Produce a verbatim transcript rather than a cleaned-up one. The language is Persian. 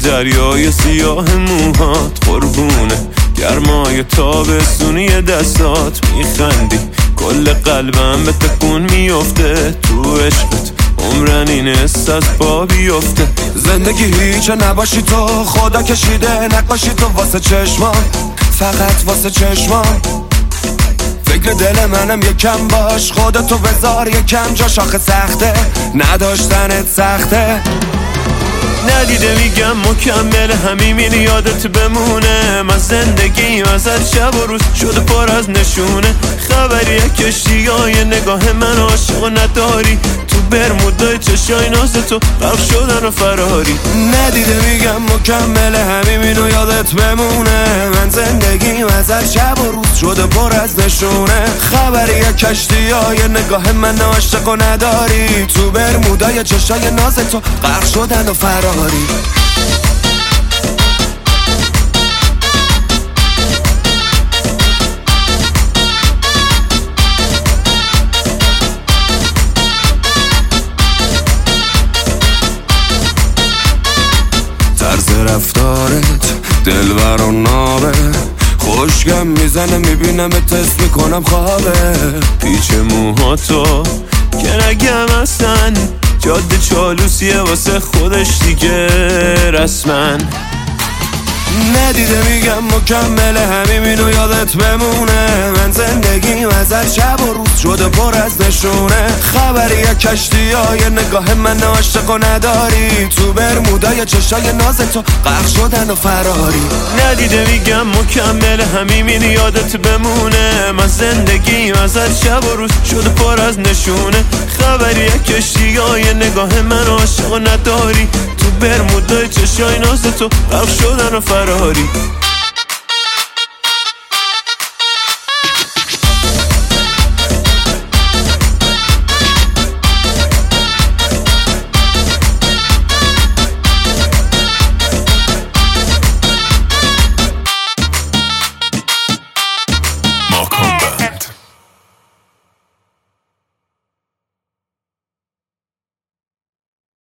دریای سیاه موهات قربونه گرمای تابستونی دستات میخندی کل قلبم به تکون میفته تو عشقت عمرن این حس از پا بیفته زندگی هیچ نباشی تو خدا کشیده نقاشی تو واسه چشمام فقط واسه چشمام فکر دل منم یکم باش خودتو بذار یکم جا شاخه سخته نداشتنت سخته ندیده میگم مکمل همین یادت بمونه من زندگیم ازت شب و روز شده پر از نشونه خبری کشتی های نگاه من عاشق نداری تو برمودای چشای ناز تو غرق شدن و فراری ندیده میگم مکمل همین یادت بمونه من زندگیم ازت شب و روز شده پر از نشونه خبری کشتی های نگاه من عاشق نداری تو برمودای چشای ناز تو غرق شدن و فراری طرز رفتارت دلبر و نابه خوشگم میزنه میبینم تست میکنم خوابه پیچ موهاتو که نگم اصلا جاده چالوسیه واسه خودش دیگه رسمن ندیده میگم مکمل همینو یادت بمونه من زندگیم ازت شب و روز شده پر از نشونه خبری کشتی های نگاه من عاشق و نداری تو برمودای چشای ناز تو غرق شدن و فراری ندیده میگم مکمل همین یادت بمونه من زندگیم ازت شب و روز شده پر از نشونه خبری کشتی های نگاه من عاشق و نداری تو برمودای چشای ناز تو غرق شدن و فراری